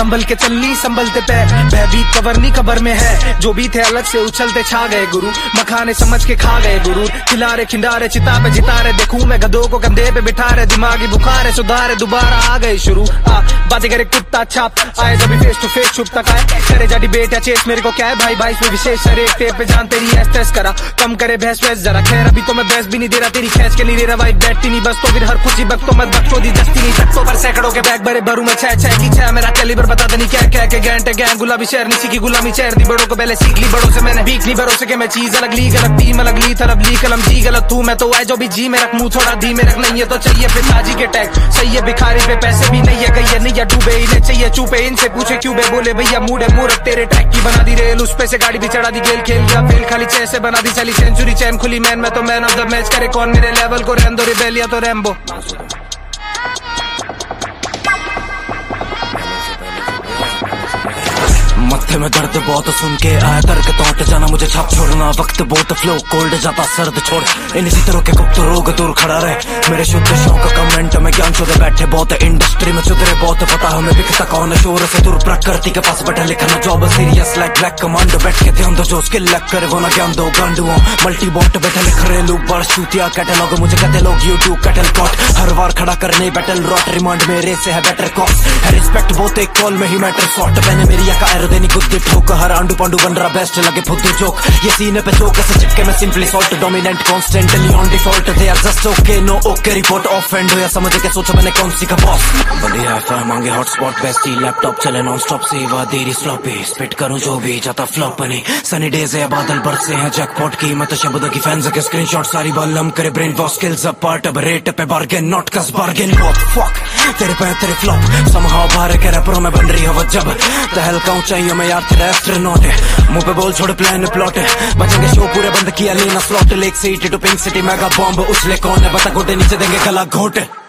संभल के चलनी संभलते पैर, भयभीत कवरनी कबर में है। जो भी थे अलग से उछलते छा गए गुरु, मखाने समझ के खा गए गुरु। खिलारे खिंडारे चिता पे जितारे, देखूं मैं गधों को कंधे पे बिठा रहे। दिमागी बुखार है सुधारे, दोबारा आ गए शुरू। बातें करे कुत्ता छाप आए, जब फेस टू फेस चुप तक आए। करे जा डिबेट या चेस, मेरे को क्या है भाई भाई इसमें विशेष। हर एक टेप पे जान तेरी स्ट्रेस करा, कम करे भैंस वैस जरा। खैर अभी तो मैं बहस भी नहीं दे रहा, तेरी खैच के नहीं दे रहा भाई। बैठती नहीं बस तो फिर हर कुछ ही बख्तो मत बख्शो दी दस्ती नहीं सकतो पर सैकड़ों के बैग भरे भरू मैं छह छह की छह। मेरा कैलिबर बता देनी क्या क्या के गैंटे गैंग गुलाबी शहर नीची की गुलामी चेहर दी। बड़ों को पहले सीख ली, बड़ों से मैंने भीख नहीं भरोसे के मैं चीज अलग ली। गलत टीम अलग ली, तरफ ली कलम जी गलत तू मैं तो आए जो भी जी में रख। मुंह थोड़ा धी में रख, नहीं है तो चाहिए पिताजी के टैग। सही है भिखारी पे पैसे भी नहीं है, गई है नहीं है डूबे। इन्हें चाहिए चूपे, इनसे पूछे क्यों बे। बोले भैया मूड है मूरत तेरे ट्रैक की बना दी रेल। उस पे से गाड़ी भी चढ़ा दी, खेल खेल गया फेल। खाली चेस से बना दी चली सेंचुरी, चैन खुली मैन मैं तो मैन ऑफ द मैच। करे कौन मेरे लेवल को रहन दो, रिबेलिया तो रैम्बो। मत्थे में दर्द बहुत सुन के आया तर्क, तो हट जाना मुझे छाप छोड़ना। वक्त बहुत फ्लो कोल्ड जाता सर्द छोड़, इन इसी तरह के गुप्त रोग दूर खड़ा रहे। मेरे शुद्ध शौक कमेंट में ज्ञान शुद्ध बैठे बहुत, इंडस्ट्री में चुदरे बहुत। पता हमें बिकता कौन है शोर से दूर, प्रकृति के पास बैठा लिखना job serious like black commando. बैठ के ध्यान दो जो स्किल लग करे वो ना ज्ञान दो गांडुओं। मल्टी बॉट बैठे लिख रहे लोग बार चूतिया कैटलॉग। मुझे कहते लोग यूट्यूब कैटल कॉट, हर बार खड़ा करने बैटल रॉट। रिमांड मेरे से है बेटर कॉस्ट, है रिस्पेक्ट बहुत एक कॉल में ही मैटर शॉट। मैंने मेरी का देनी गुद्दी ठोक, हर आंडू पांडू बन रहा बेस्ट लगे फुद्दू जोक। ये सीने पे चौक से चिपके मैं simply salt, dominant constantly on default. They are just okay no okay, report offend हो या समझ के सोचो मैंने कौन सी का बॉस। बंदी हाई मांगे हॉटस्पॉट बेस्टी, लैपटॉप चले नॉन स्टॉप सेवा देरी स्लॉपी। स्पिट करूं जो भी जाता फ्लॉप बनी, सनी डेज है बादल बरसे हैं जैकपॉट की। मैं तो शब्द की फैंस के स्क्रीनशॉट सारी बालम करे brain wash skills up part. अब रेट पे bargain not cuss bargain what fuck. तेरे पे तेरे फ्लॉप समहाउ बाहर के रैपरों में बन रही हवा जब तहल का ऊंचाइयों में यार तेरा एस्ट्रोनॉट है। मुंह पे बोल छोड़ प्लान प्लॉट है, बचेंगे शो पूरे बंद किया लेना slot. Lake city to pink city mega bomb उछले कौन है बता, गोटे नीचे देंगे गला घोट।